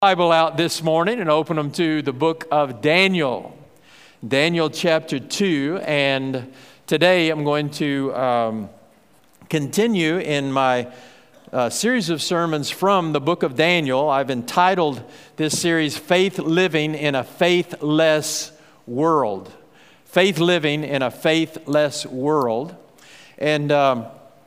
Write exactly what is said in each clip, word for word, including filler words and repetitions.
Bible out this morning and open them to the book of Daniel, Daniel chapter two. And today I'm going to um, continue in my uh, series of sermons from the book of Daniel. I've entitled this series, Faith Living in a Faithless World. Faith Living in a Faithless World. And um,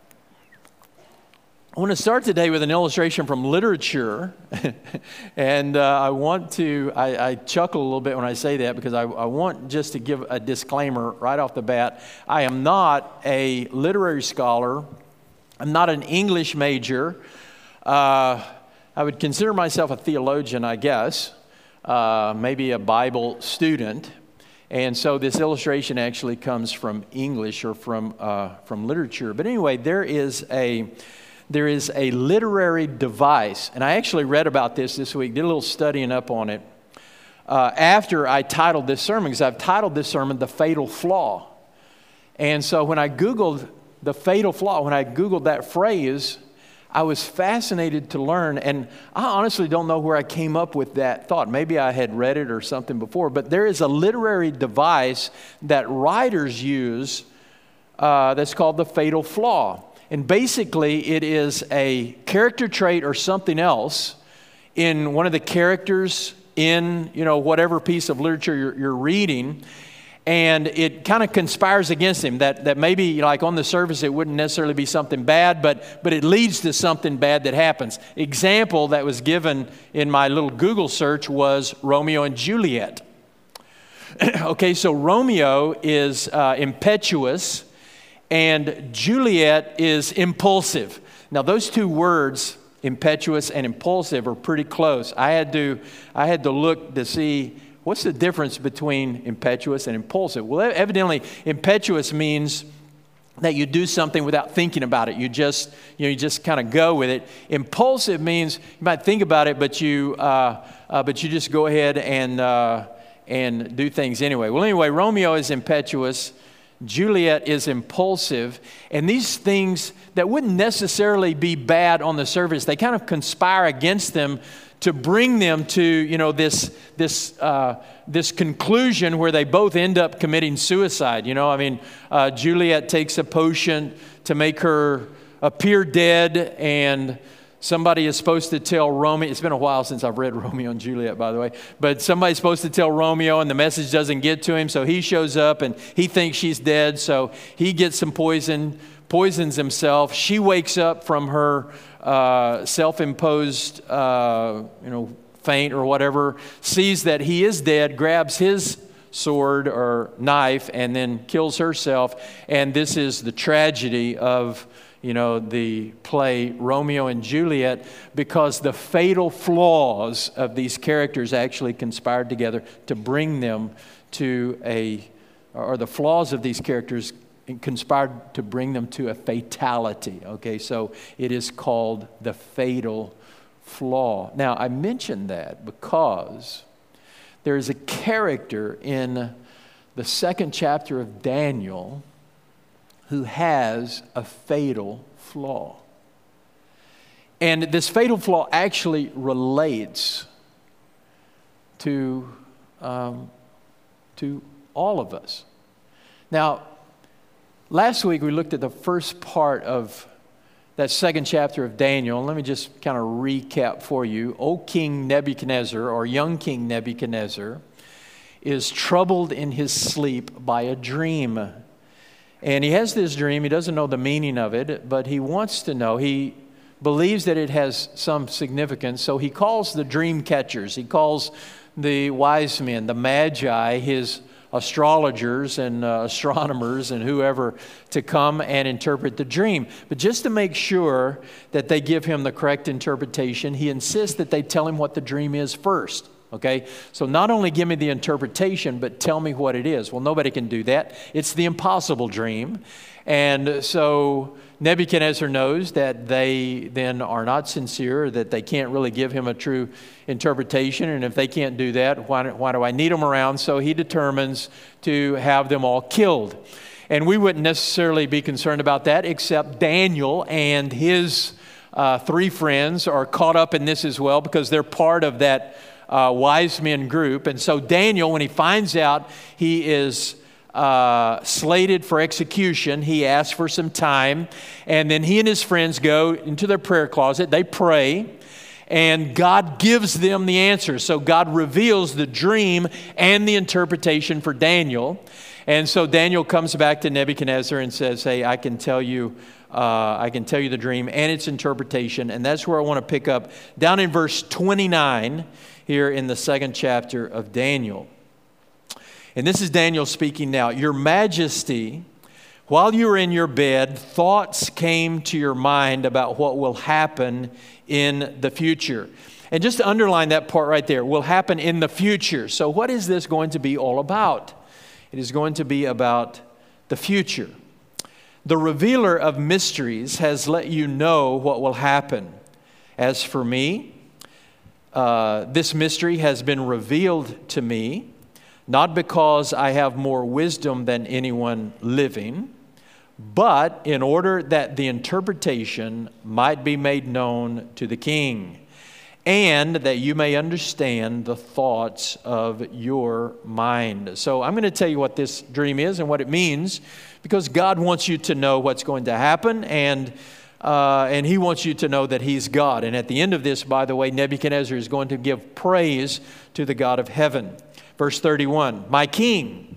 I want to start today with an illustration from literature, and uh, I want to, I, I chuckle a little bit when I say that because I, I want just to give a disclaimer right off the bat. I am not a literary scholar. I'm not an English major. Uh, I would consider myself a theologian, I guess, uh, maybe a Bible student. And so this illustration actually comes from English or from uh, from literature. But anyway, there is a... There is a literary device, and I actually read about this this week, did a little studying up on it, uh, after I titled this sermon, because I've titled this sermon, The Fatal Flaw. And so when I Googled the fatal flaw, when I Googled that phrase, I was fascinated to learn, and I honestly don't know where I came up with that thought. Maybe I had read it or something before, but there is a literary device that writers use uh, that's called the fatal flaw. And basically, it is a character trait or something else in one of the characters in, you know, whatever piece of literature you're, you're reading, and it kind of conspires against him. That that maybe, like on the surface, it wouldn't necessarily be something bad, but but it leads to something bad that happens. Example that was given in my little Google search was Romeo and Juliet. Okay, so Romeo is uh, impetuous, and Juliet is impulsive. Now, those two words, impetuous and impulsive, are pretty close. I had to, I had to look to see what's the difference between impetuous and impulsive. Well, evidently, impetuous means that you do something without thinking about it. You just, you know, you just kind of go with it. Impulsive means you might think about it, but you, uh, uh, but you just go ahead and uh, and do things anyway. Well, anyway, Romeo is impetuous. Juliet is impulsive, and these things that wouldn't necessarily be bad on the surface, they kind of conspire against them to bring them to, you know, this this uh, this conclusion where they both end up committing suicide. You know, I mean, uh, Juliet takes a potion to make her appear dead, and somebody is supposed to tell Romeo. It's been a while since I've read Romeo and Juliet, by the way. But somebody's supposed to tell Romeo, and the message doesn't get to him. So he shows up, and he thinks she's dead. So he gets some poison, poisons himself. She wakes up from her uh, self-imposed, uh, you know, faint or whatever, sees that he is dead, grabs his sword or knife, and then kills herself. And this is the tragedy of, you know, the play Romeo and Juliet, because the fatal flaws of these characters actually conspired together to bring them to a, or the flaws of these characters conspired to bring them to a fatality. Okay, so it is called the fatal flaw. Now, I mention that because there is a character in the second chapter of Daniel who has a fatal flaw. And this fatal flaw actually relates to, um, to all of us. Now, last week we looked at the first part of that second chapter of Daniel. And let me just kind of recap for you. Old King Nebuchadnezzar, or young King Nebuchadnezzar, is troubled in his sleep by a dream. And he has this dream. He doesn't know the meaning of it, but he wants to know. He believes that it has some significance. So he calls the dream catchers. He calls the wise men, the magi, his astrologers and uh, astronomers and whoever, to come and interpret the dream. But just to make sure that they give him the correct interpretation, he insists that they tell him what the dream is first. Okay, so not only give me the interpretation, but tell me what it is. Well, nobody can do that. It's the impossible dream. And so Nebuchadnezzar knows that they then are not sincere, that they can't really give him a true interpretation. And if they can't do that, why, why do I need them around? So he determines to have them all killed. And we wouldn't necessarily be concerned about that, except Daniel and his uh, three friends are caught up in this as well because they're part of that uh, wise men group. And so Daniel, when he finds out he is uh, slated for execution, he asks for some time. And then he and his friends go into their prayer closet. They pray. And God gives them the answer. So God reveals the dream and the interpretation for Daniel. And so Daniel comes back to Nebuchadnezzar and says, hey, I can tell you, uh, I can tell you the dream and its interpretation. And that's where I want to pick up down in verse twenty-nine here in the second chapter of Daniel. And this is Daniel speaking now. Your Majesty, while you were in your bed, thoughts came to your mind about what will happen in the future. And just to underline that part right there, will happen in the future. So what is this going to be all about? It is going to be about the future. The revealer of mysteries has let you know what will happen. As for me, uh, this mystery has been revealed to me, not because I have more wisdom than anyone living, but in order that the interpretation might be made known to the king, and that you may understand the thoughts of your mind. So I'm going to tell you what this dream is and what it means, because God wants you to know what's going to happen, and uh, and He wants you to know that He's God. And at the end of this, by the way, Nebuchadnezzar is going to give praise to the God of heaven. Verse thirty-one, my king,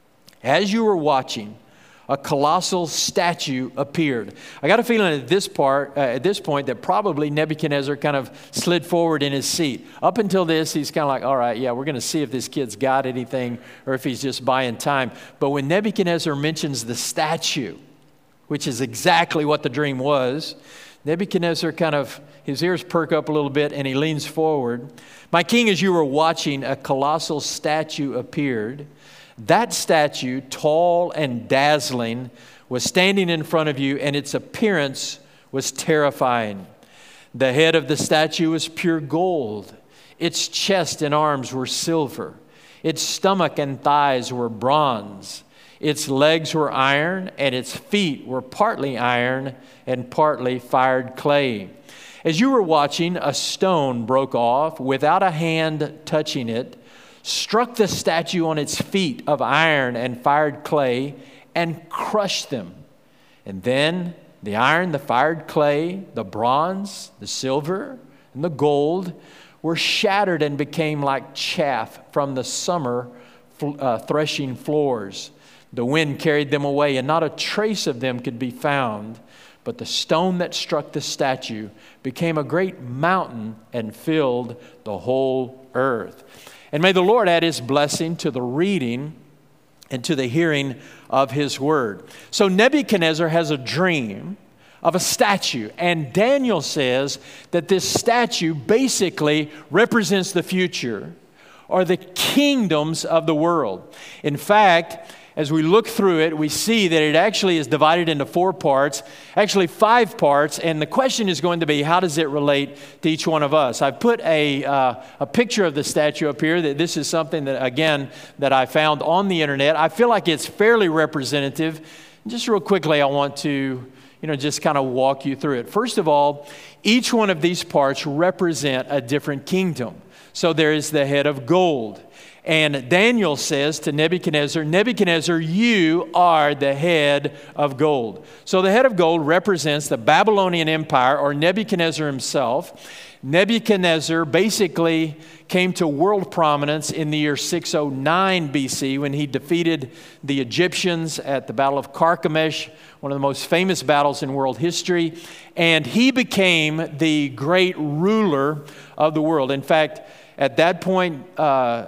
as you were watching, a colossal statue appeared. I got a feeling at this part, uh, at this point, that probably Nebuchadnezzar kind of slid forward in his seat. Up until this, he's kind of like, all right, yeah, we're going to see if this kid's got anything or if he's just buying time. But when Nebuchadnezzar mentions the statue, which is exactly what the dream was, Nebuchadnezzar kind of, his ears perk up a little bit and he leans forward. My king, as you were watching, a colossal statue appeared. That statue, tall and dazzling, was standing in front of you, and its appearance was terrifying. The head of the statue was pure gold. Its chest and arms were silver. Its stomach and thighs were bronze. Its legs were iron, and its feet were partly iron and partly fired clay. As you were watching, a stone broke off without a hand touching it, struck the statue on its feet of iron and fired clay, and crushed them. And then the iron, the fired clay, the bronze, the silver, and the gold were shattered and became like chaff from the summer uh, threshing floors. The wind carried them away, and not a trace of them could be found. But the stone that struck the statue became a great mountain and filled the whole earth. And may the Lord add His blessing to the reading and to the hearing of His word. So Nebuchadnezzar has a dream of a statue. And Daniel says that this statue basically represents the future or the kingdoms of the world. In fact, as we look through it, we see that it actually is divided into four parts, actually five parts, and the question is going to be, how does it relate to each one of us? I've put a uh, a picture of the statue up here. That this is something that, again, that I found on the internet. I feel like it's fairly representative. Just real quickly, I want to, you know, just kind of walk you through it. First of all, each one of these parts represent a different kingdom. So there is the head of gold. And Daniel says to Nebuchadnezzar, Nebuchadnezzar, you are the head of gold. So the head of gold represents the Babylonian Empire, or Nebuchadnezzar himself. Nebuchadnezzar basically came to world prominence in the year six oh nine B C when he defeated the Egyptians at the Battle of Carchemish, one of the most famous battles in world history. And he became the great ruler of the world. In fact, at that point, uh,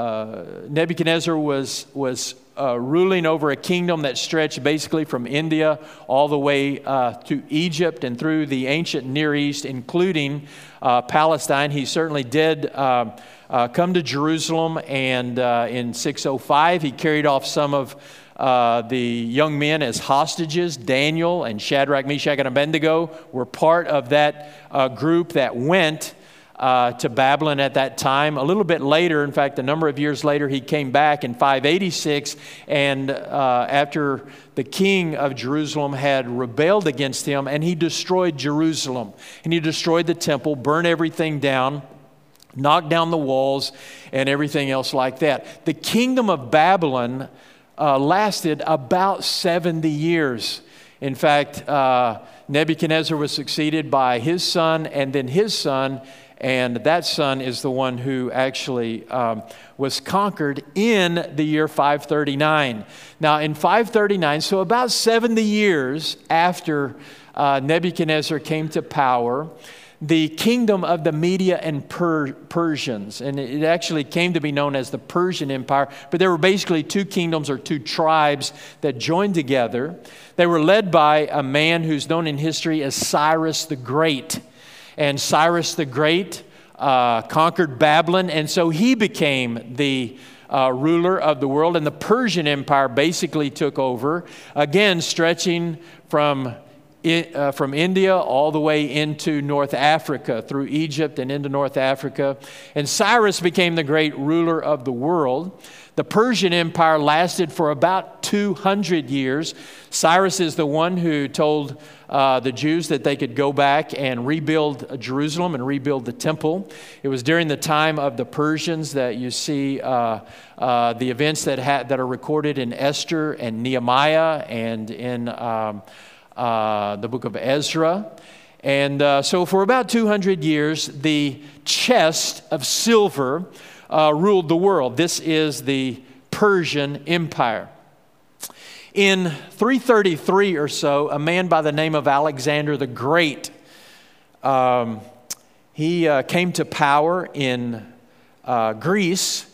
Uh, Nebuchadnezzar was was uh, ruling over a kingdom that stretched basically from India all the way uh, to Egypt and through the ancient Near East, including uh, Palestine. He certainly did uh, uh, come to Jerusalem, and uh, in six oh five he carried off some of uh, the young men as hostages. Daniel and Shadrach, Meshach, and Abednego were part of that uh, group that went uh, to Babylon at that time. A little bit later, in fact, a number of years later, he came back in five eighty-six, and uh, after the king of Jerusalem had rebelled against him, and he destroyed Jerusalem. And he destroyed the temple, burned everything down, knocked down the walls, and everything else like that. The kingdom of Babylon uh, lasted about seventy years. In fact, uh, Nebuchadnezzar was succeeded by his son and then his son, and that son is the one who actually um, was conquered in the year five thirty-nine. Now, in five thirty-nine, so about seventy years after uh, Nebuchadnezzar came to power, the kingdom of the Media and per- Persians, and it actually came to be known as the Persian Empire, but there were basically two kingdoms or two tribes that joined together. They were led by a man who's known in history as Cyrus the Great. And Cyrus the Great uh, conquered Babylon, and so he became the uh, ruler of the world, and the Persian Empire basically took over, again stretching from Uh, from India all the way into North Africa, through Egypt and into North Africa. And Cyrus became the great ruler of the world. The Persian Empire lasted for about two hundred years. Cyrus is the one who told uh, the Jews that they could go back and rebuild Jerusalem and rebuild the temple. It was during the time of the Persians that you see uh, uh, the events that, ha- that are recorded in Esther and Nehemiah and in Um, Uh, the book of Ezra. And uh, so for about two hundred years, the chest of silver uh, ruled the world. This is the Persian Empire. In three thirty-three or so, a man by the name of Alexander the Great, um, he uh, came to power in uh, Greece,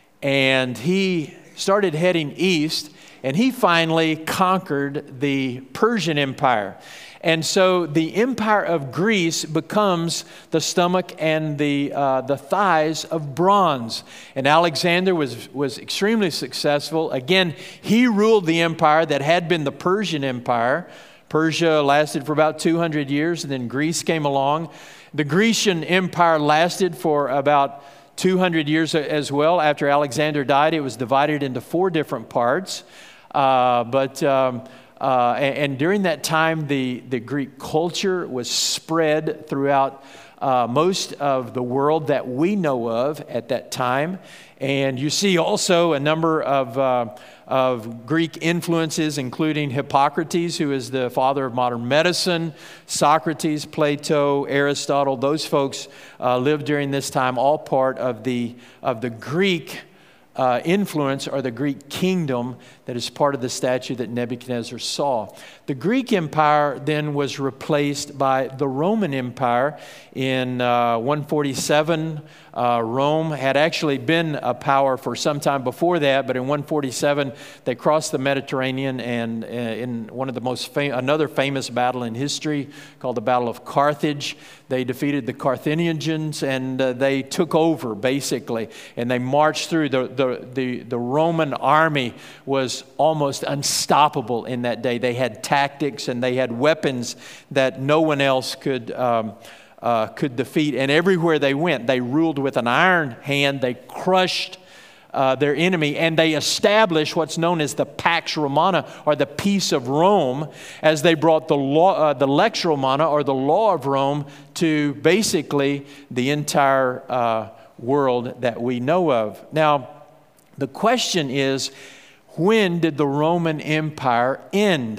and he started heading east. And he finally conquered the Persian Empire. And so the empire of Greece becomes the stomach and the uh, the thighs of bronze. And Alexander was, was extremely successful. Again, he ruled the empire that had been the Persian Empire. Persia lasted for about two hundred years, and then Greece came along. The Grecian Empire lasted for about two hundred years as well. After Alexander died, it was divided into four different parts. Uh, but um, uh, and, and during that time, the, the Greek culture was spread throughout uh, most of the world that we know of at that time. And you see also a number of, uh, of Greek influences, including Hippocrates, who is the father of modern medicine, Socrates, Plato, Aristotle. Those folks uh, lived during this time, all part of the of the Greek Uh, influence or the Greek kingdom that is part of the statue that Nebuchadnezzar saw. The Greek Empire then was replaced by the Roman Empire in uh, one forty-seven. Uh, Rome had actually been a power for some time before that, but in one forty-seven they crossed the Mediterranean, and uh, in one of the most fam- another famous battle in history called the Battle of Carthage, they defeated the Carthaginians, and uh, they took over basically, and they marched through. The, the the the Roman army was almost unstoppable in that day. They had tactics and they had weapons that no one else could um, uh, could defeat. And everywhere they went, they ruled with an iron hand. They crushed uh, their enemy, and they established what's known as the Pax Romana, or the Peace of Rome, as they brought the law, uh, the Lex Romana, or the law of Rome, to basically the entire uh, world that we know of. Now, the question is, when did the Roman Empire end?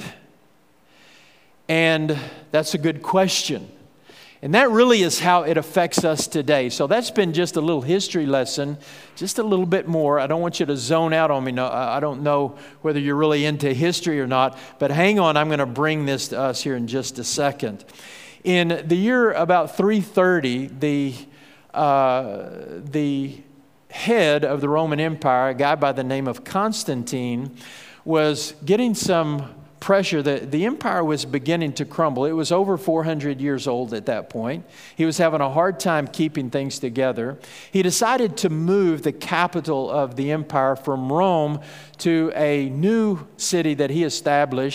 And that's a good question. And that really is how it affects us today. So that's been just a little history lesson, just a little bit more. I don't want you to zone out on me. No, I don't know whether you're really into history or not, but hang on, I'm going to bring this to us here in just a second. In the year about three thirty, the uh, the head of the Roman Empire, a guy by the name of Constantine, was getting some pressure. The, the empire was beginning to crumble. It was over four hundred years old at that point. He was having a hard time keeping things together. He decided to move the capital of the empire from Rome to a new city that he established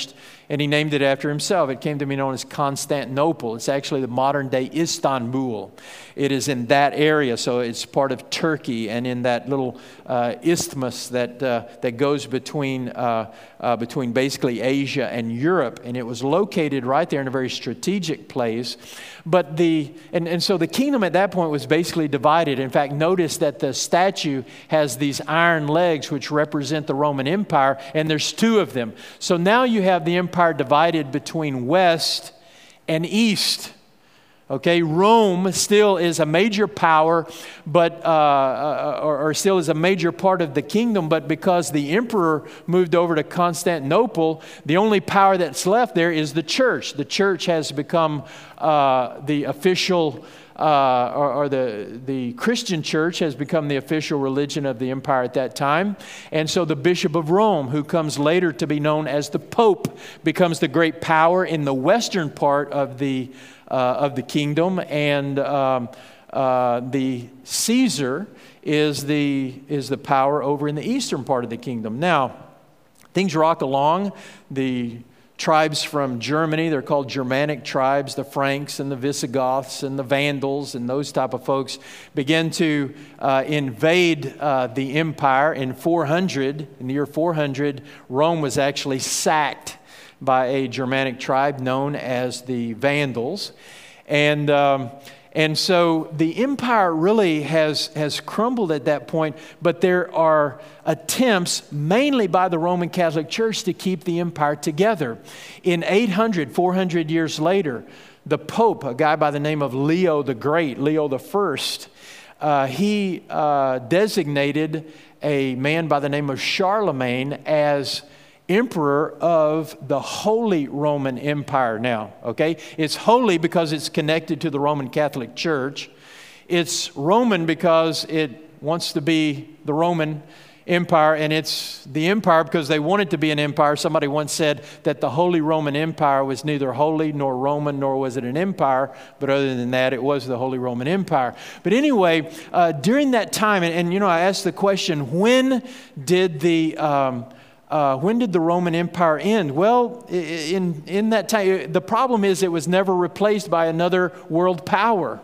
and he named it after himself. It came to be known as Constantinople. It's actually the modern-day Istanbul. It is in that area, so it's part of Turkey, and in that little uh, isthmus that uh, that goes between uh, uh, between basically Asia and Europe, and it was located right there in a very strategic place. But the and, and so the kingdom at that point was basically divided. In fact, notice that the statue has these iron legs which represent the Roman Empire, and there's two of them. So now you have the empire divided between west and east. Okay, Rome still is a major power, but uh, or, or still is a major part of the kingdom. But because the emperor moved over to Constantinople, the only power that's left there is the church. The church has become uh, the official, uh, or, or the the Christian church has become the official religion of the empire at that time. And so the Bishop of Rome, who comes later to be known as the Pope, becomes the great power in the western part of the. Uh, of the kingdom, and um, uh, the Caesar is the is the power over in the eastern part of the kingdom. Now, things rock along. The tribes from Germany, they're called Germanic tribes, the Franks and the Visigoths and the Vandals and those type of folks begin to uh, invade uh, the empire in four hundred. In the year four hundred, Rome was actually sacked by a Germanic tribe known as the Vandals. And um, and so the empire really has, has crumbled at that point, but there are attempts, mainly by the Roman Catholic Church, to keep the empire together. In eight hundred, four hundred years later, the Pope, a guy by the name of Leo the Great, Leo the First, uh, he uh, designated a man by the name of Charlemagne as emperor of the Holy Roman Empire now, okay? It's holy because it's connected to the Roman Catholic Church. It's Roman because it wants to be the Roman Empire, and it's the empire because they want it to be an empire. Somebody once said that the Holy Roman Empire was neither holy nor Roman, nor was it an empire, but other than that, it was the Holy Roman Empire. But anyway, uh, during that time, and, and you know, I asked the question, when did the... Um, Uh, when did the Roman Empire end? Well, in, in that time, the problem is it was never replaced by another world power.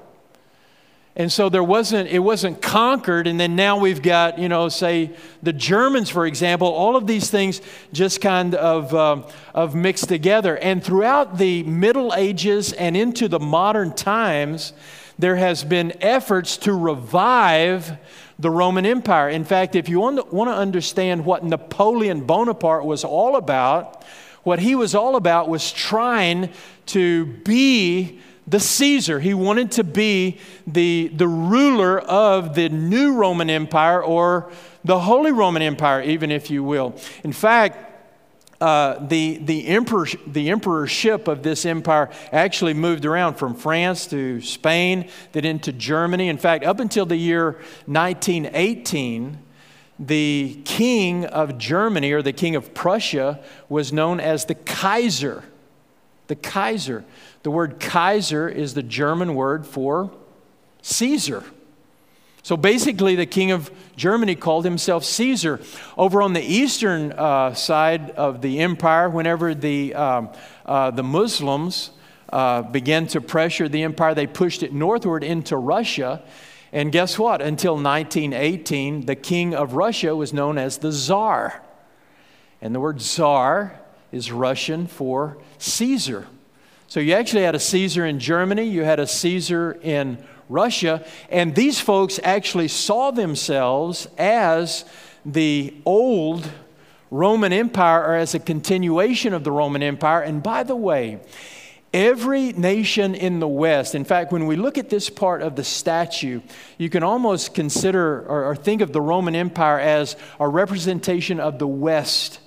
And so there wasn't, it wasn't conquered, and then now we've got, you know, say the Germans, for example. All of these things just kind of, um, of mixed together. And throughout the Middle Ages and into the modern times, there has been efforts to revive the Roman Empire. In fact, if you want to, want to understand what Napoleon Bonaparte was all about, what he was all about was trying to be the Caesar. He wanted to be the, the ruler of the new Roman Empire, or the Holy Roman Empire, even, if you will. In fact, Uh, the, the, emperor, the emperorship of this empire actually moved around from France to Spain, then into Germany. In fact, up until the year nineteen eighteen, the king of Germany, or the king of Prussia, was known as the Kaiser. The Kaiser. The word Kaiser is the German word for Caesar. So basically, the king of Germany called himself Caesar. Over on the eastern uh, side of the empire, whenever the, um, uh, the Muslims uh, began to pressure the empire, they pushed it northward into Russia. And guess what? Until nineteen eighteen, the king of Russia was known as the Tsar. And the word Tsar is Russian for Caesar. So you actually had a Caesar in Germany, you had a Caesar in Russia, and these folks actually saw themselves as the old Roman Empire, or as a continuation of the Roman Empire. And by the way, every nation in the West, in fact, when we look at this part of the statue, you can almost consider or, or think of the Roman Empire as a representation of the West.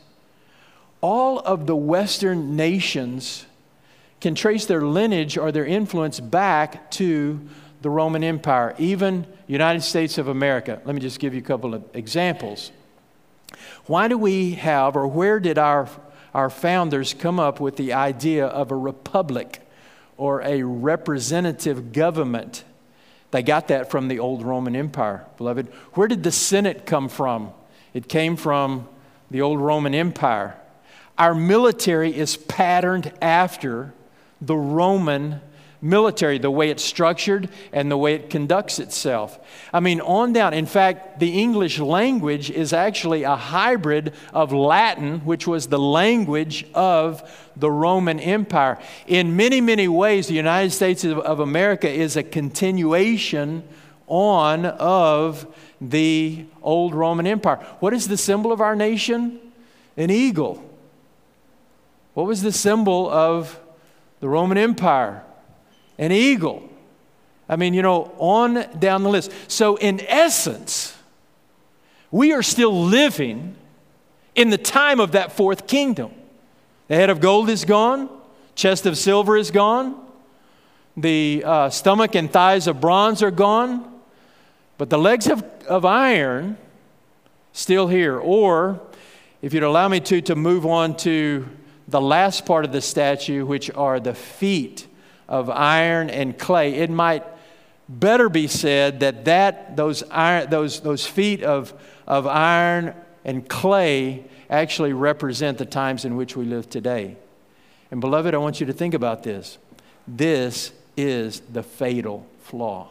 All of the Western nations can trace their lineage or their influence back to the Roman Empire, even United States of America. Let me just give you a couple of examples. Why do we have, or where did our, our founders come up with the idea of a republic or a representative government? They got that from the old Roman Empire, beloved. Where did the Senate come from? It came from the old Roman Empire. our military is patterned after the Roman military, the way it's structured and the way it conducts itself. I mean, on down. In fact, the English language is actually a hybrid of Latin, which was the language of the Roman Empire. In many, many ways, the United States of, of America is a continuation on of the old Roman Empire. What is the symbol of our nation? An eagle. What was the symbol of the Roman Empire? An eagle. I mean, you know, on down the list. So in essence, we are still living in the time of that fourth kingdom. The head of gold is gone. Chest of silver is gone. The uh, stomach and thighs of bronze are gone. But the legs of, of iron still here. Or, if you'd allow me to, to move on to the last part of the statue, which are the feet of iron and clay. It might better be said that, that those, iron, those, those feet of, of iron and clay actually represent the times in which we live today. And beloved, I want you to think about this. This is the fatal flaw.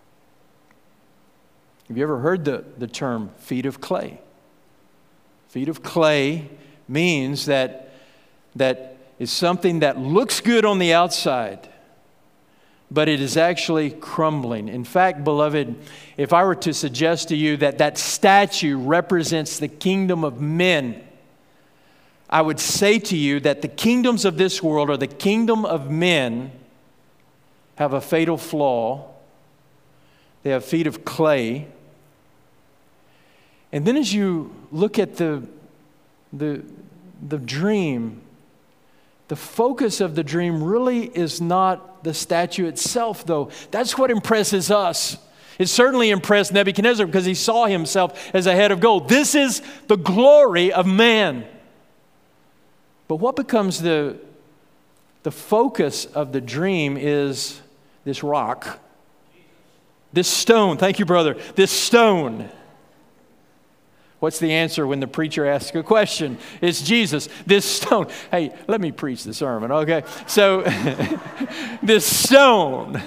Have you ever heard the, the term feet of clay? Feet of clay means that that is something that looks good on the outside, but it is actually crumbling. In fact, beloved, if I were to suggest to you that that statue represents the kingdom of men, I would say to you that the kingdoms of this world, or the kingdom of men, have a fatal flaw. They have feet of clay. And then as you look at the, the, the dream, the focus of the dream really is not the statue itself, though. That's what impresses us. It certainly impressed Nebuchadnezzar because he saw himself as a head of gold. This is the glory of man. But what becomes the, the focus of the dream is this rock, this stone. Thank you, brother. This stone. What's the answer when the preacher asks a question? It's Jesus. This stone. Hey, let me preach the sermon, okay? So, this stone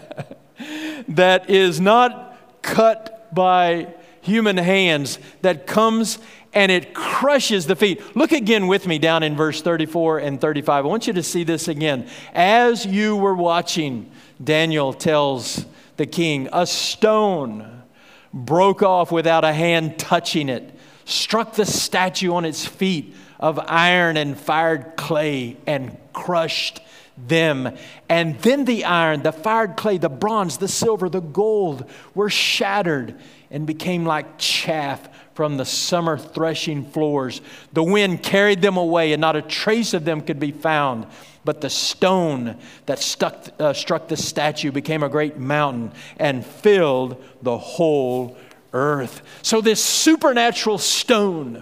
that is not cut by human hands, that comes and it crushes the feet. Look again with me down in verse thirty-four and thirty-five. I want you to see this again. As you were watching, Daniel tells the king, a stone broke off without a hand touching it, struck the statue on its feet of iron and fired clay, and crushed them. And then the iron, the fired clay, the bronze, the silver, the gold were shattered and became like chaff from the summer threshing floors. The wind carried them away, and not a trace of them could be found. But the stone that stuck, uh, struck the statue became a great mountain and filled the whole earth. So this supernatural stone,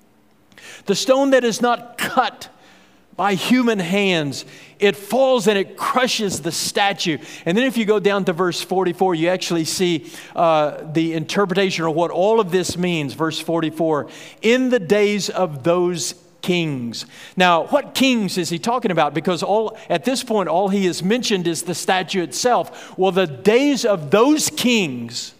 the stone that is not cut by human hands, it falls and it crushes the statue. And then if you go down to verse forty-four, you actually see uh, the interpretation of what all of this means. Verse forty-four, in the days of those kings. Now, what kings is he talking about? Because all at this point, all he has mentioned is the statue itself. Well, the days of those kings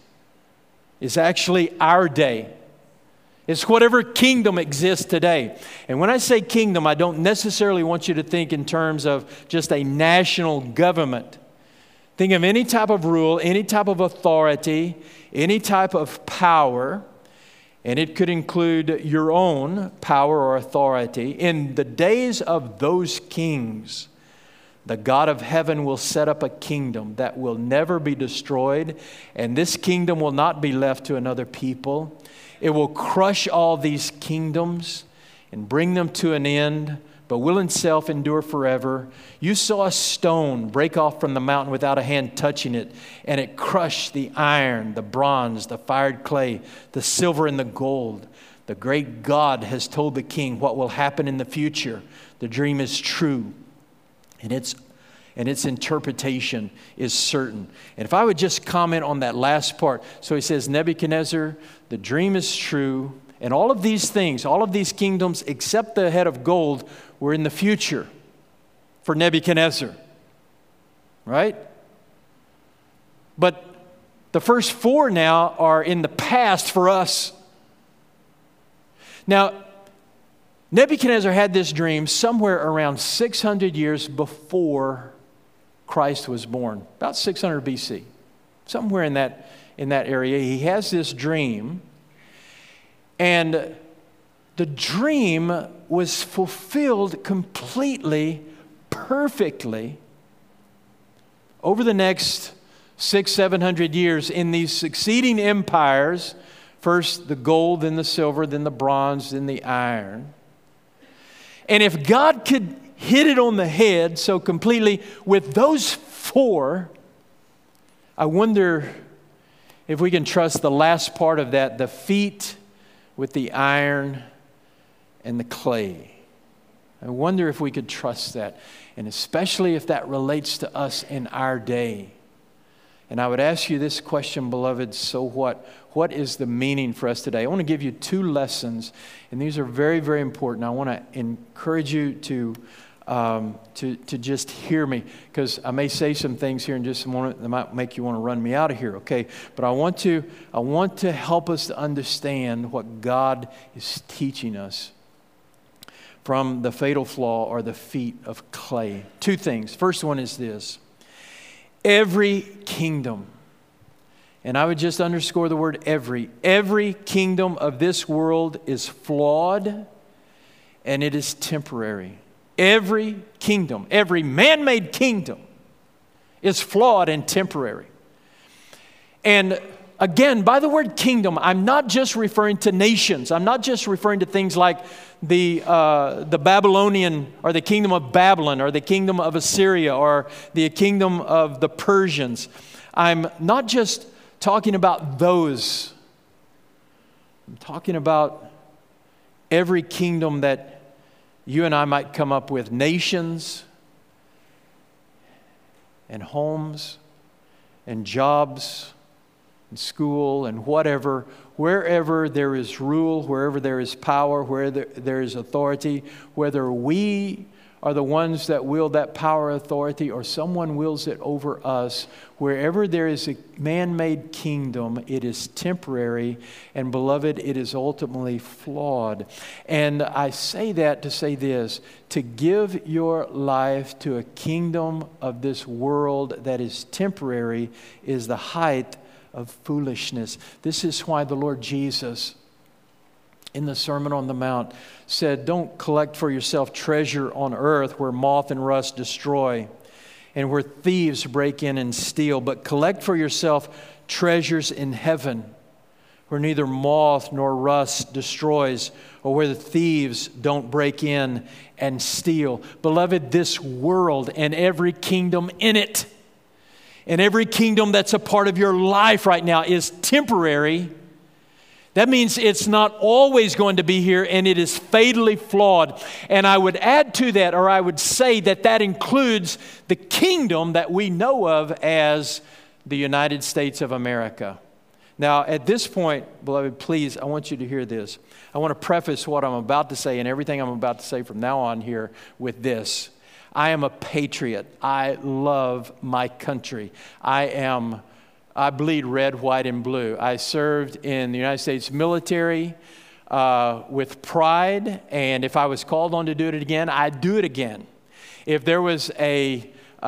is actually our day. It's whatever kingdom exists today. And when I say kingdom, I don't necessarily want you to think in terms of just a national government. Think of any type of rule, any type of authority, any type of power. And it could include your own power or authority. In the days of those kings, the God of heaven will set up a kingdom that will never be destroyed. And this kingdom will not be left to another people. It will crush all these kingdoms and bring them to an end, but will itself endure forever. You saw a stone break off from the mountain without a hand touching it, and it crushed the iron, the bronze, the fired clay, the silver, and the gold. The great God has told the king what will happen in the future. The dream is true, and its, and its interpretation is certain. And if I would just comment on that last part. So he says, Nebuchadnezzar, the dream is true, And all of these things, all of these kingdoms, except the head of gold, were in the future for Nebuchadnezzar. Right? But the first four now are in the past for us. Now, Nebuchadnezzar had this dream somewhere around six hundred years before Christ was born, about six hundred B C. Somewhere in that, in that area, he has this dream. And the dream was fulfilled completely, perfectly, over the next six, seven hundred years in these succeeding empires. First the gold, then the silver, then the bronze, then the iron. And if God could hit it on the head so completely with those four, I wonder if we can trust the last part of that, the feet with the iron and the clay. I wonder if we could trust that, and especially if that relates to us in our day. And I would ask you this question, beloved, so what? What is the meaning for us today? I want to give you two lessons, and these are very, very important. I want to encourage you to, um, to, to just hear me, because I may say some things here in just a moment that might make you want to run me out of here, okay? But I want to, I want to help us to understand what God is teaching us from the fatal flaw or the feet of clay. Two things. First one is this. Every kingdom, and I would just underscore the word every, every kingdom of this world is flawed and it is temporary. Every kingdom, every man-made kingdom is flawed and temporary. And again, by the word kingdom, I'm not just referring to nations. I'm not just referring to things like the uh, the Babylonian or the kingdom of Babylon or the kingdom of Assyria or the kingdom of the Persians. I'm not just talking about those. I'm talking about every kingdom that you and I might come up with, nations and homes and jobs and school and whatever, wherever there is rule, wherever there is power, where there, there is authority, whether we are the ones that wield that power authority or someone wields it over us, wherever there is a man-made kingdom, it is temporary, and beloved, it is ultimately flawed. And I say that to say this, to give your life to a kingdom of this world that is temporary is the height of foolishness. This is why the Lord Jesus, in the Sermon on the Mount, said, don't collect for yourself treasure on earth where moth and rust destroy and where thieves break in and steal, but collect for yourself treasures in heaven where neither moth nor rust destroys or where the thieves don't break in and steal. Beloved, this world and every kingdom in it, and every kingdom that's a part of your life right now is temporary. That means it's not always going to be here, and it is fatally flawed. And I would add to that, or I would say that that includes the kingdom that we know of as the United States of America. Now, at this point, beloved, please, I want you to hear this. I want to preface what I'm about to say and everything I'm about to say from now on here with this. I am a patriot. I love my country. I am, I bleed red, white, and blue. I served in the United States military uh, with pride, and if I was called on to do it again, I'd do it again. If there was a, uh,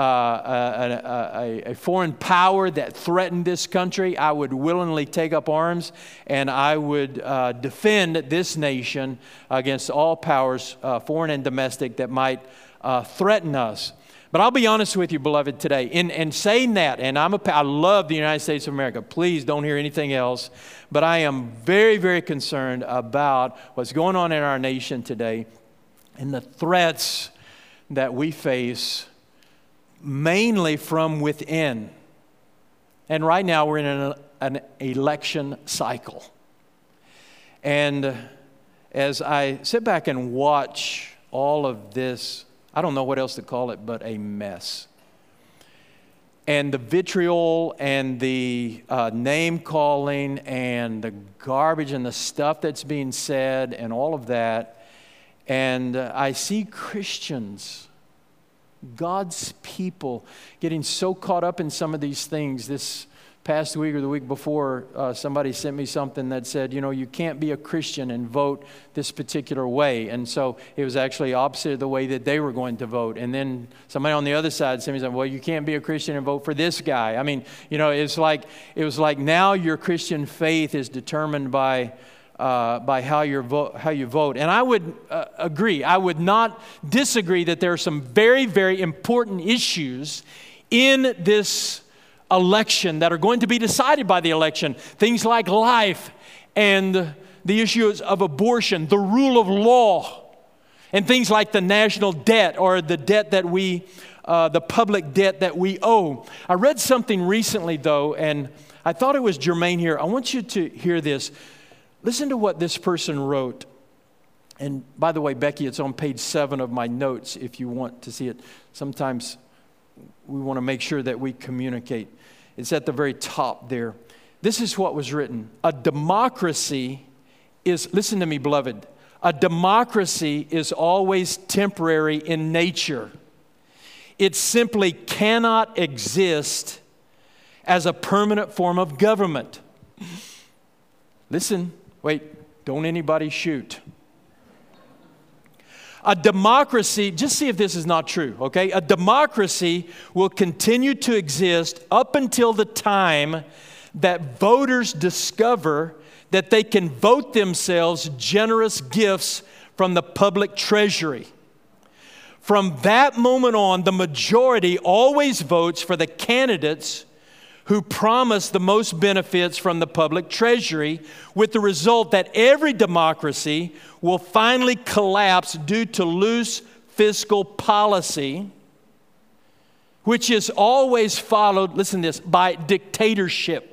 a, a, a foreign power that threatened this country, I would willingly take up arms, and I would uh, defend this nation against all powers, uh, foreign and domestic, that might Uh, threaten us. But I'll be honest with you, beloved, today. In, in saying that, and I'm a, I love the United States of America. Please don't hear anything else. But I am very, very concerned about what's going on in our nation today and the threats that we face mainly from within. And right now we're in an, an election cycle. And as I sit back and watch all of this, I don't know what else to call it but a mess. and the vitriol and the uh, name calling and the garbage and the stuff that's being said and all of that. And uh, I see Christians, God's people, getting so caught up in some of these things. This past week or the week before, uh, somebody sent me something that said, you know, you can't be a Christian and vote this particular way. And so it was actually opposite of the way that they were going to vote. And then somebody on the other side sent me something, well, you can't be a Christian and vote for this guy. I mean, you know, it's like, it was like now your Christian faith is determined by Uh, by how you vote, how you vote. And I would uh, agree. I would not disagree that there are some very, very important issues in this election that are going to be decided by the election. Things like life and the issues of abortion, the rule of law, and things like the national debt or the debt that we, uh, the public debt that we owe. I read something recently, though, and I thought it was germane here. I want you to hear this. Listen to what this person wrote. And by the way, Becky, it's on page seven of my notes if you want to see it. Sometimes we want to make sure that we communicate. It's at the very top there. This is what was written. A democracy is, listen to me, beloved, a democracy is always temporary in nature. It simply cannot exist as a permanent form of government. Listen. Wait, don't anybody shoot. A democracy, just see if this is not true, okay? A democracy will continue to exist up until the time that voters discover that they can vote themselves generous gifts from the public treasury. From that moment on, the majority always votes for the candidates who promise the most benefits from the public treasury, with the result that every democracy will finally collapse due to loose fiscal policy, which is always followed, listen to this, by dictatorship.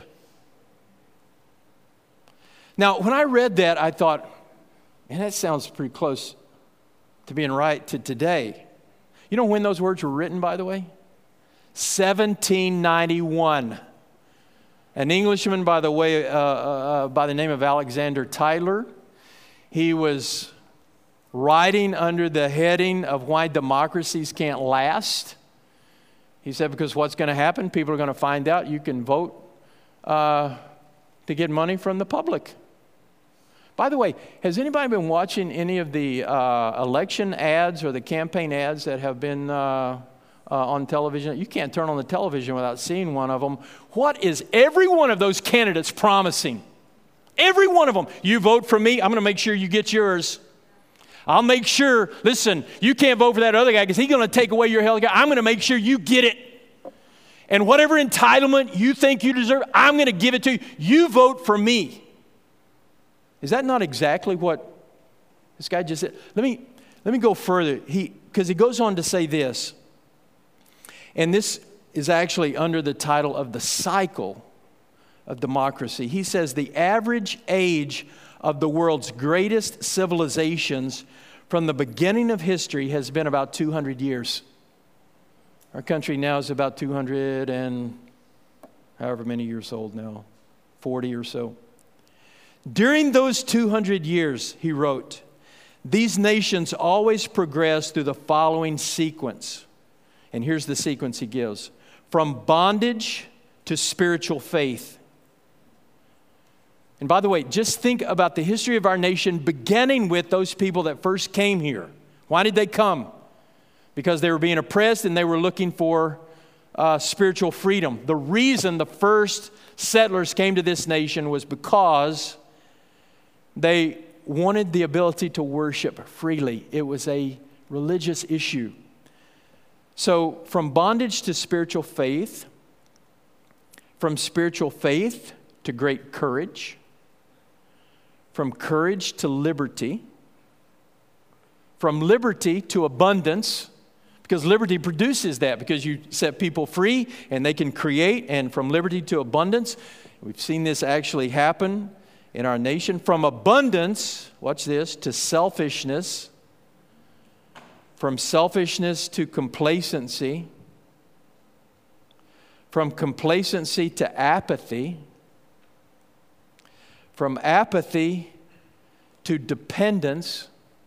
Now, when I read that, I thought, man, that sounds pretty close to being right to today. You know when those words were written, by the way? seventeen ninety-one. An Englishman by the way, uh, uh, by the name of Alexander Tytler. He was writing under the heading of why democracies can't last. He said, because what's going to happen? People are going to find out you can vote uh, to get money from the public. By the way, has anybody been watching any of the uh, election ads or the campaign ads that have been uh, uh, on television? You can't turn on the television without seeing one of them. What is every one of those candidates promising? Every one of them. You vote for me, I'm going to make sure you get yours. I'll make sure, listen, you can't vote for that other guy because he's going to take away your health care. I'm going to make sure you get it. And whatever entitlement you think you deserve, I'm going to give it to you. You vote for me. Is that not exactly what this guy just said? Let me, let me go further. He, because he goes on to say this. And this is actually under the title of the cycle of democracy. He says the average age of the world's greatest civilizations from the beginning of history has been about two hundred years. Our country now is about two hundred and however many years old now, forty or so. During those two hundred years, he wrote, these nations always progress through the following sequence. And here's the sequence he gives. From bondage to spiritual faith. And by the way, just think about the history of our nation beginning with those people that first came here. Why did they come? Because they were being oppressed and they were looking for uh, spiritual freedom. The reason the first settlers came to this nation was because they wanted the ability to worship freely. It was a religious issue. So from bondage to spiritual faith, from spiritual faith to great courage, from courage to liberty, from liberty to abundance, because liberty produces that, because you set people free and they can create, and from liberty to abundance. We've seen this actually happen in our nation. From abundance, watch this, to selfishness, from selfishness to complacency, from complacency to apathy, from apathy to dependence,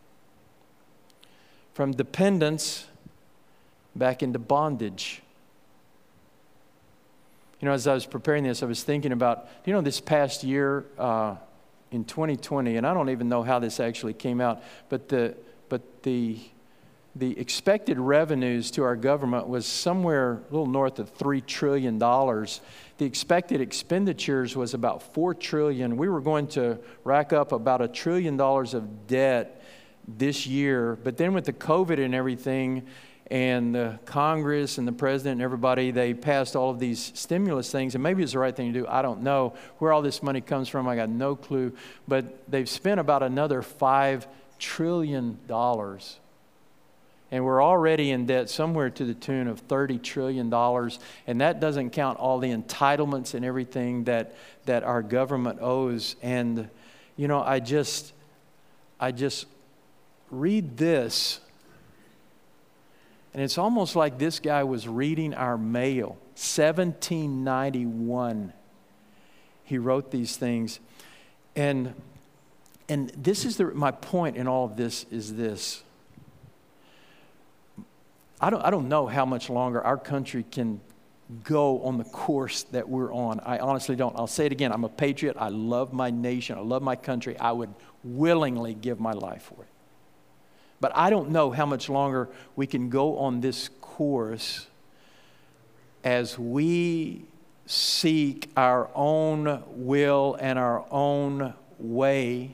from dependence back into bondage. You know, as I was preparing this, I was thinking about, you know, this past year uh, in twenty twenty, and I don't even know how this actually came out, but the but the the expected revenues to our government was somewhere a little north of three trillion dollars. The expected expenditures was about four trillion dollars. We were going to rack up about a trillion dollars of debt this year, but then with the COVID and everything, and the Congress and the president and everybody, they passed all of these stimulus things, and maybe it's the right thing to do. I don't know where all this money comes from. I got no clue. But they've spent about another five trillion dollars. And we're already in debt somewhere to the tune of thirty trillion dollars. And that doesn't count all the entitlements and everything that, that our government owes. And, you know, I just, I just read this, and it's almost like this guy was reading our mail. seventeen ninety-one, he wrote these things. And, and this is the, my point in all of this is this. I don't, I don't know how much longer our country can go on the course that we're on. I honestly don't. I'll say it again. I'm a patriot. I love my nation. I love my country. I would willingly give my life for it. But I don't know how much longer we can go on this course as we seek our own will and our own way.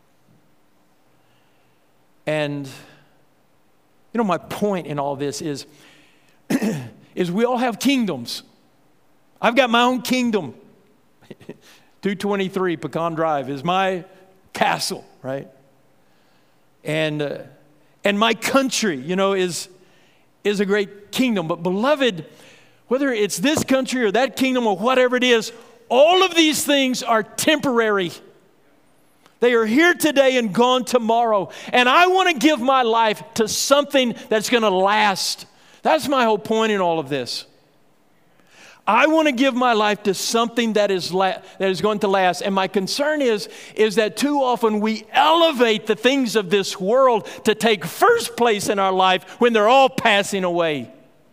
And, you know, my point in all this is, is we all have kingdoms. I've got my own kingdom. two twenty-three Pecan Drive is my castle, right? And... Uh, And my country, you know, is, is a great kingdom. But beloved, whether it's this country or that kingdom or whatever it is, all of these things are temporary. They are here today and gone tomorrow. And I want to give my life to something that's going to last. That's my whole point in all of this. I want to give my life to something that is la- that is going to last. And my concern is, is that too often we elevate the things of this world to take first place in our life when they're all passing away.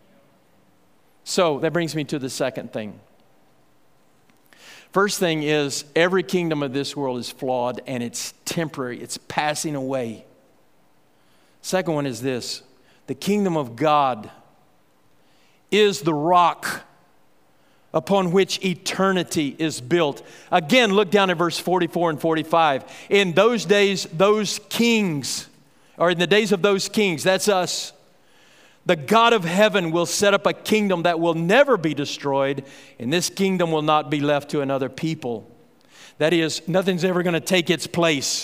So that brings me to the second thing. First thing is, every kingdom of this world is flawed and it's temporary. It's passing away. Second one is this. The kingdom of God is the rock upon which eternity is built. Again, look down at verse forty-four and forty-five. In those days, those kings, or in the days of those kings, that's us, the God of heaven will set up a kingdom that will never be destroyed, and this kingdom will not be left to another people. That is, nothing's ever going to take its place.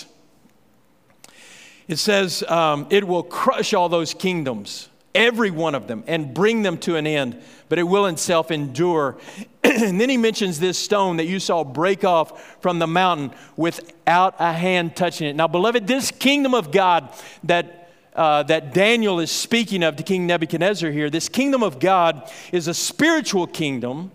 It says um, it will crush all those kingdoms, every one of them, and bring them to an end, but it will itself endure. And then he mentions this stone that you saw break off from the mountain without a hand touching it. Now, beloved, this kingdom of God that, uh, that Daniel is speaking of to King Nebuchadnezzar here, this kingdom of God is a spiritual kingdom.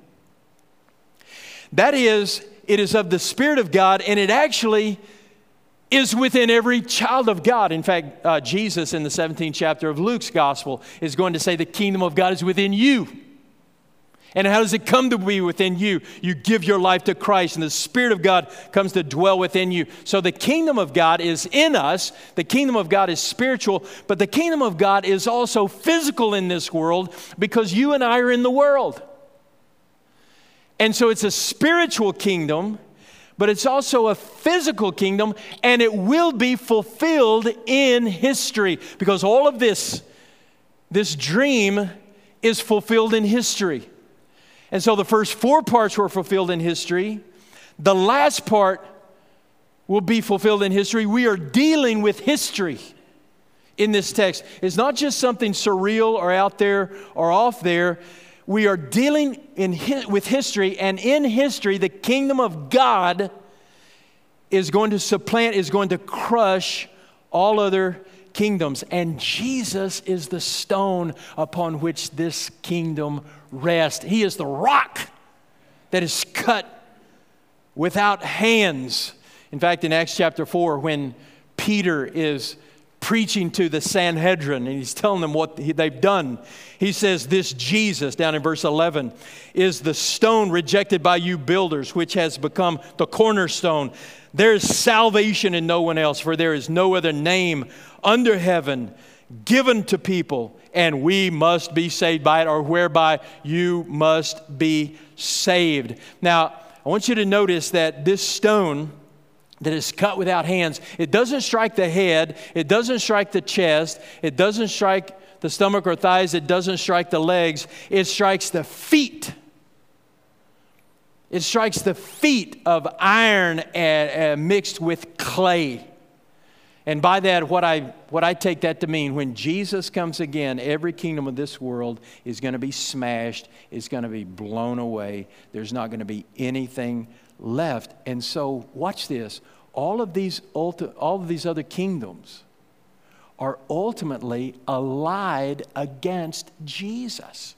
That is, it is of the Spirit of God, and it actually is within every child of God. In fact, uh, Jesus in the seventeenth chapter of Luke's gospel is going to say the kingdom of God is within you. And how does it come to be within you? You give your life to Christ and the Spirit of God comes to dwell within you. So the kingdom of God is in us. The kingdom of God is spiritual, but the kingdom of God is also physical in this world because you and I are in the world. And so it's a spiritual kingdom, but it's also a physical kingdom, and it will be fulfilled in history because all of this, this dream is fulfilled in history. And so the first four parts were fulfilled in history. The last part will be fulfilled in history. We are dealing with history in this text. It's not just something surreal or out there or off there. We are dealing in, with history, and in history, the kingdom of God is going to supplant, is going to crush all other kingdoms. And Jesus is the stone upon which this kingdom rests. He is the rock that is cut without hands. In fact, in Acts chapter four, when Peter is preaching to the Sanhedrin and he's telling them what they've done, he says, this Jesus, down in verse eleven, is the stone rejected by you builders, which has become the cornerstone. There is salvation in no one else, for there is no other name under heaven given to people, and we must be saved by it, or whereby you must be saved. Now, I want you to notice that this stone that is cut without hands, it doesn't strike the head, it doesn't strike the chest, it doesn't strike the stomach or thighs, it doesn't strike the legs, it strikes the feet. It strikes the feet of iron and, uh, mixed with clay. And by that, what I, what I take that to mean, when Jesus comes again, every kingdom of this world is going to be smashed, is going to be blown away. There's not going to be anything left. And so, watch this. All of these, ulti- all of these other kingdoms are ultimately allied against Jesus.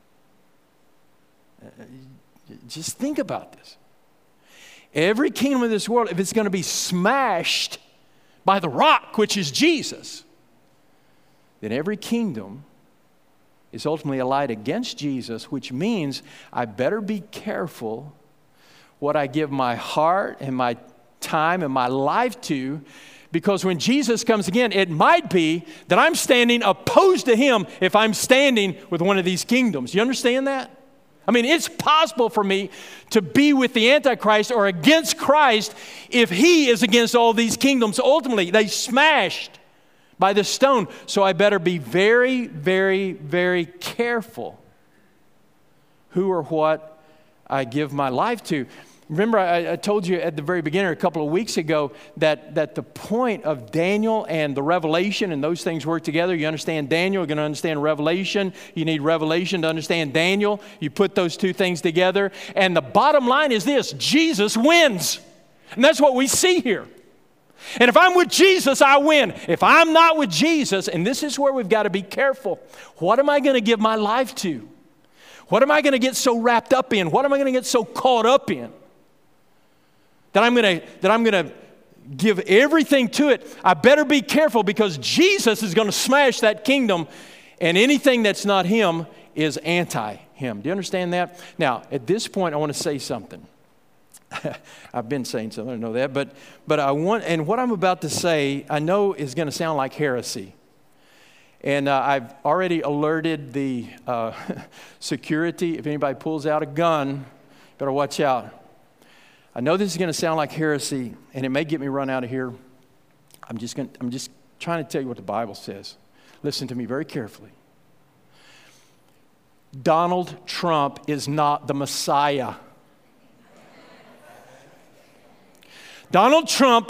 Uh, just think about this. Every kingdom of this world, if it's going to be smashed by the rock, which is Jesus, then every kingdom is ultimately allied against Jesus, which means I better be careful what I give my heart and my time and my life to, because when Jesus comes again, it might be that I'm standing opposed to him if I'm standing with one of these kingdoms. You understand that? I mean, it's possible for me to be with the Antichrist or against Christ if he is against all these kingdoms. Ultimately, they smashed by the stone. So I better be very, very, very careful who or what I give my life to. Remember, I, I told you at the very beginning a couple of weeks ago that, that the point of Daniel and the Revelation and those things work together. You understand Daniel, you're going to understand Revelation. You need Revelation to understand Daniel. You put those two things together. And the bottom line is this: Jesus wins. And that's what we see here. And if I'm with Jesus, I win. If I'm not with Jesus, and this is where we've got to be careful, what am I going to give my life to? What am I going to get so wrapped up in? What am I going to get so caught up in? That I'm going to that I'm going to give everything to it. I better be careful, because Jesus is going to smash that kingdom, and anything that's not him is anti-him. Do you understand that? Now, at this point, I want to say something. I've been saying something, I know that, but but I want, and what I'm about to say, I know is going to sound like heresy. And uh, I've already alerted the uh, security. If anybody pulls out a gun, better watch out. I know this is going to sound like heresy, and it may get me run out of here. I'm just going, I'm just trying to tell you what the Bible says. Listen to me very carefully. Donald Trump is not the Messiah. Donald Trump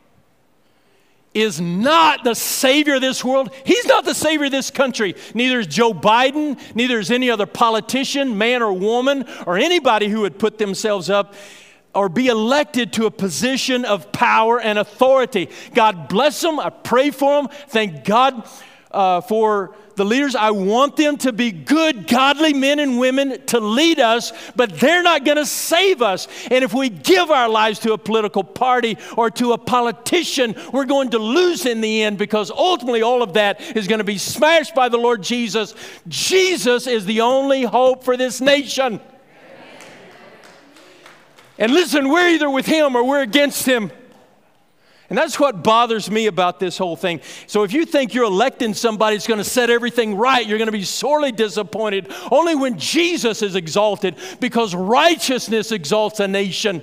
is not the Savior of this world. He's not the Savior of this country. Neither is Joe Biden. Neither is any other politician, man or woman, or anybody who would put themselves up or be elected to a position of power and authority. God bless them. I pray for them. Thank God uh, for the leaders. I want them to be good, godly men and women to lead us, but they're not going to save us. And if we give our lives to a political party or to a politician, we're going to lose in the end, because ultimately all of that is going to be smashed by the Lord Jesus. Jesus is the only hope for this nation. And listen, we're either with him or we're against him. And that's what bothers me about this whole thing. So if you think you're electing somebody that's going to set everything right, you're going to be sorely disappointed. Only when Jesus is exalted, because righteousness exalts a nation.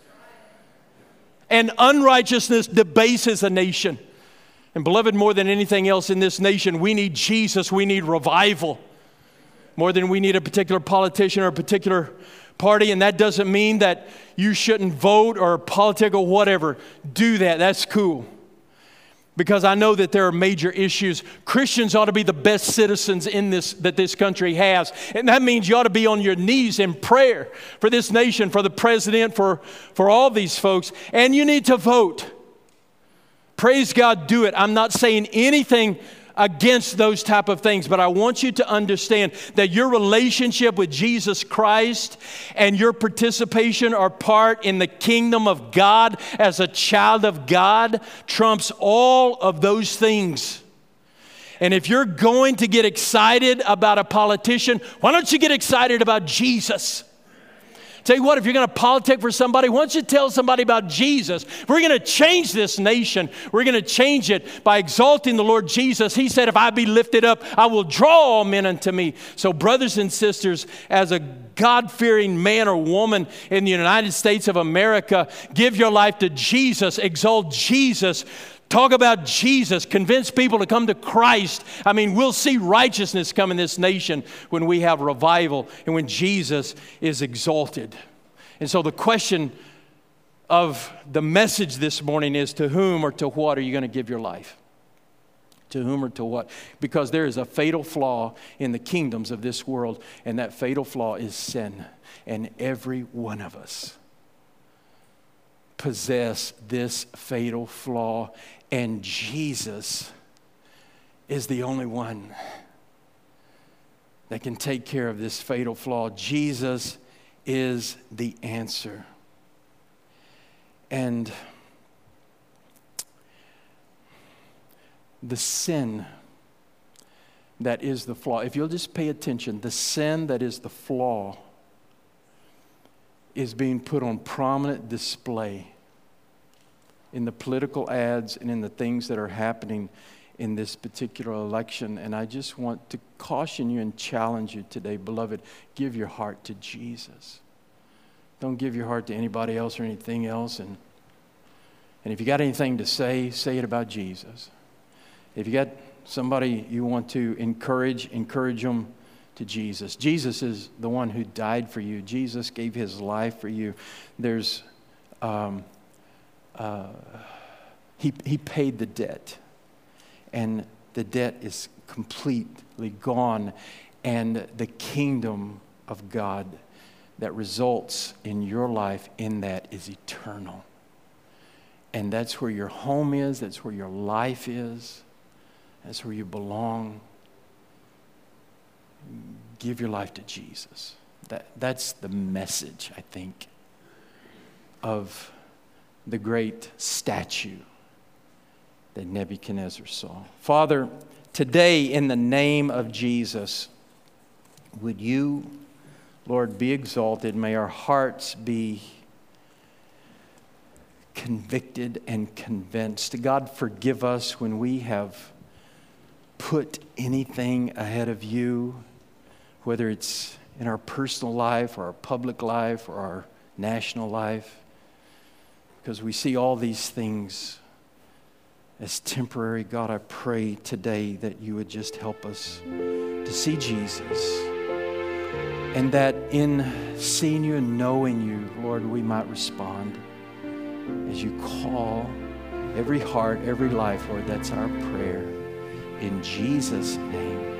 And unrighteousness debases a nation. And beloved, more than anything else in this nation, we need Jesus. We need revival. More than we need a particular politician or a particular party. And that doesn't mean that you shouldn't vote or politic or whatever. Do that. That's cool. Because I know that there are major issues. Christians ought to be the best citizens in this that this country has. And that means you ought to be on your knees in prayer for this nation, for the president, for, for all these folks. And you need to vote. Praise God, do it. I'm not saying anything against those type of things, but I want you to understand that your relationship with Jesus Christ and your participation or part in the kingdom of God as a child of God trumps all of those things. And if you're going to get excited about a politician, why don't you get excited about Jesus? Tell you what, if you're going to politic for somebody, why don't you tell somebody about Jesus? We're going to change this nation. We're going to change it by exalting the Lord Jesus. He said, if I be lifted up, I will draw all men unto me. So brothers and sisters, as a God-fearing man or woman in the United States of America, give your life to Jesus, exalt Jesus. Talk about Jesus. Convince people to come to Christ. I mean, we'll see righteousness come in this nation when we have revival and when Jesus is exalted. And so the question of the message this morning is, to whom or to what are you going to give your life? To whom or to what? Because there is a fatal flaw in the kingdoms of this world, and that fatal flaw is sin. And every one of us possess this fatal flaw, and Jesus is the only one that can take care of this fatal flaw. Jesus is the answer. And the sin that is the flaw, if you'll just pay attention, the sin that is the flaw is being put on prominent display in the political ads and in the things that are happening in this particular election. And I just want to caution you and challenge you today, beloved, give your heart to Jesus. Don't give your heart to anybody else or anything else. And, and if you got anything to say, say it about Jesus. If you got somebody you want to encourage, encourage them to Jesus. Jesus is the one who died for you. Jesus gave his life for you. There's, um, uh, he, he paid the debt. And the debt is completely gone. And the kingdom of God that results in your life in that is eternal. And that's where your home is. That's where your life is. That's where you belong. Give your life to Jesus. That, that's the message, I think, of the great statue that Nebuchadnezzar saw. Father, today in the name of Jesus, would you, Lord, be exalted. May our hearts be convicted and convinced. God, forgive us when we have put anything ahead of you, whether it's in our personal life or our public life or our national life, because we see all these things as temporary. God, I pray today that you would just help us to see Jesus, and that in seeing you and knowing you, Lord, we might respond as you call every heart, every life, Lord. That's our prayer. In Jesus' name.